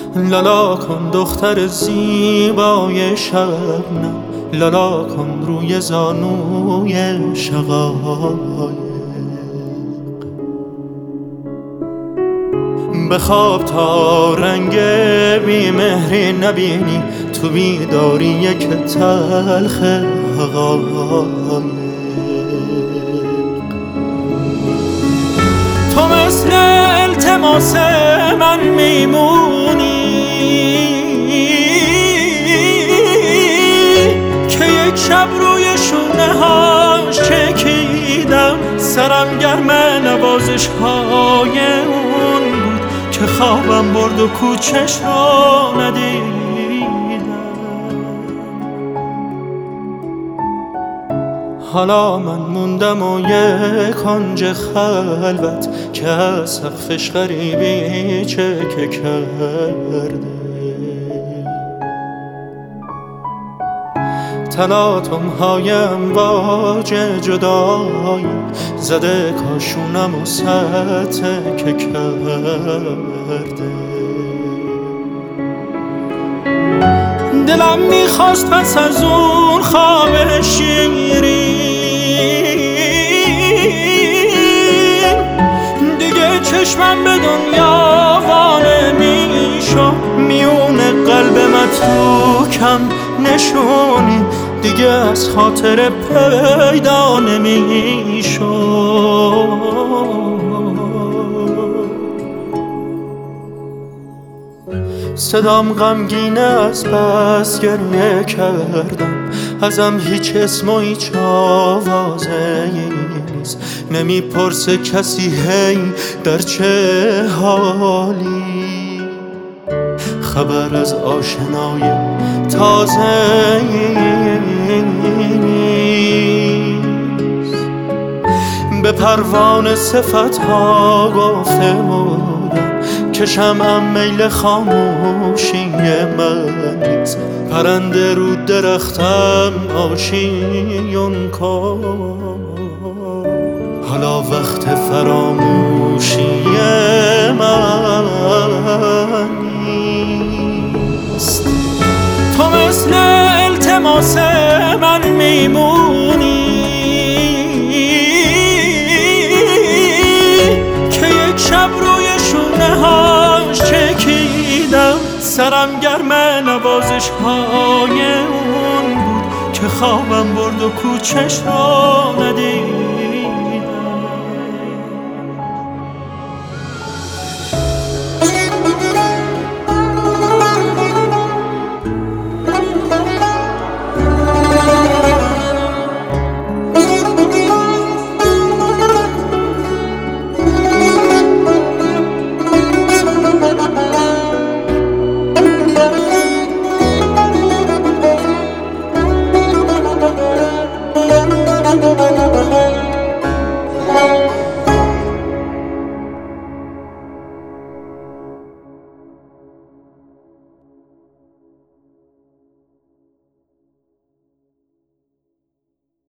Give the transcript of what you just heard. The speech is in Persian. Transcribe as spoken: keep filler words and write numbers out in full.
لالا کن دختر زیبای شبنم، لالا کن روی زانوی شقایق. بخواب تا رنگ بیمهری نبینی، تو بیداری یک تلخ حقایق. تو مثل التماس من میمونی که یک شب روی شونه هاش چکیدم، سرم گرم نوازش های اون بود که خوابم برد و کوچش رو ندیدم. حالا من موندم و یک کنج خلوت که از سقفش غریبی چکه کرده. تلاطم های امواج جدایی زده کاشونم و ستکه کرده. دلم میخواست پس از اون خواب شیرین دیگه چشمم به دنیا وانه میشو، میونه قلب متروکم نشونی دیگه از خاطر پیدا نمیشو. صدام غمگینه از بس گریه کردم، ازم هیچ اسم و هیچ آوازه نیست. نمیپرسه کسی هی در چه حالی، خبر از آشنای تازه نیست. به پروانه صفت ها گفته بودم که شمعم میل خاموشی من نیست. پرنده رو درختم آشیون کن، حالا وقت فراموشی من نیست. تو مثل التماس من میمونی که یک شب روی شونه هاش چکیدم، سرم گرم نوازش های اون بود که خوابم برد و کوچش رو ندید.